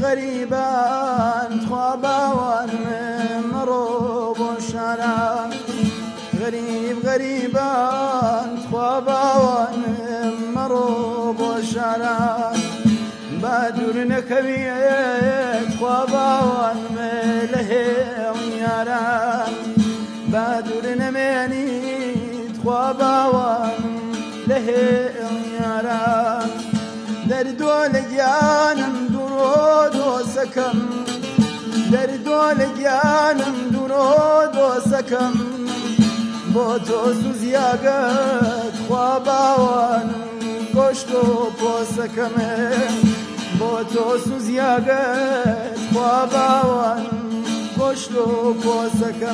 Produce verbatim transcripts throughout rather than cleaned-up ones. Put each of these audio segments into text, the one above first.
غريبان خواباوان مرو بوشاران غريب غريبان خواباوان مرو بوشاران بادور نكويت خواباوان ملهي وياران بادور نمينيت خواباوان لهي وياران دردو لجانم درود وسكم دردو لجانم درود وسكم بوتو سوزياقت خواباوان گشتو پوسکم بوتو سوزياقت خواباوان گشتو پوسکم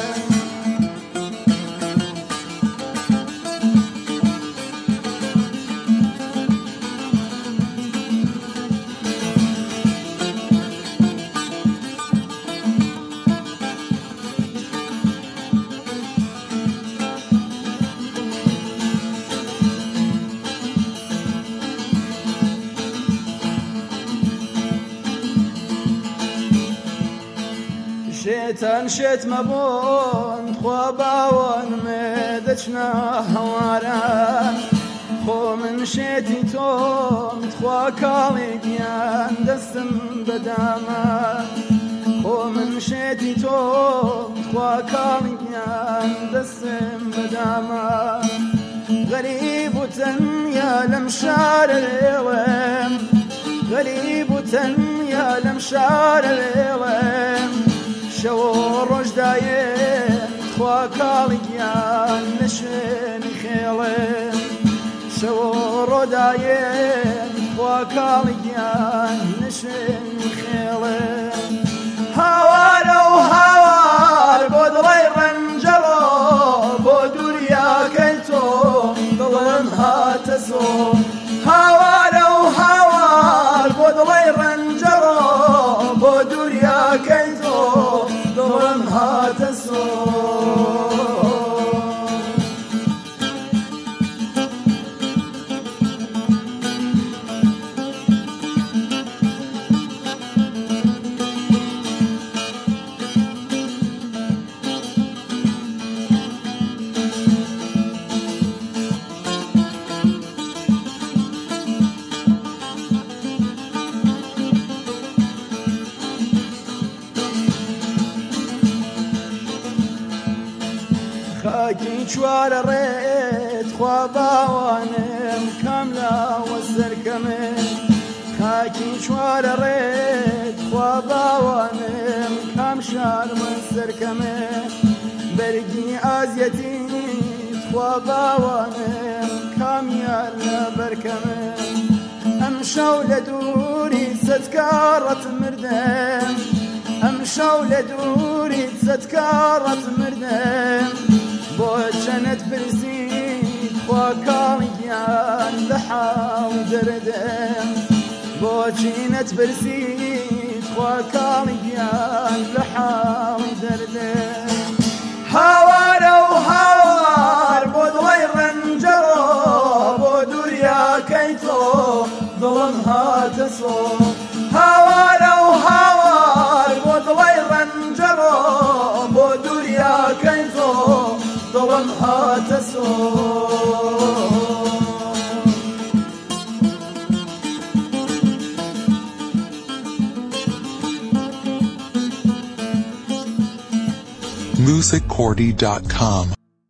شيتان شيت مبون خواباوان مدچنا هواران خو من شيتي توم تخوا كاليان دستم بداما خو من شيتي توم تخوا كاليان دستم بداما غريب وتنيا لمشار اليوم غريب وتنيا لمشار اليوم شو رجداين خوا كاليان نشن خيلين شو رجداين خوا كاليان نشن خيلين هوار وهوار بدري رنجرو بدوريا كيتو ظلم هاتسو هوار وهوار بدري رنجرو بدوريا كيتو ظلم هاتسو خاكي شوار ريت خواباوانم كاملا والسركمه خاكي شوار ريت خواباوانم كام شار والسركمه برقي ازيتي خواباوانم كام يالا بركمه امشوا لدوري ستكارت مردم امشوا لدوري ستكارت مردم بوشنت برزيد خوكاليان لحاو دردم بوشنت برزيد خوكاليان لحاو دردم هوار وهوار بدوي رنجرو بدوريا كيتو ظلم هاتسو هوار وهوار بدوي رنجرو بدوريا كيتو ظلم هاتسو music cordy dot com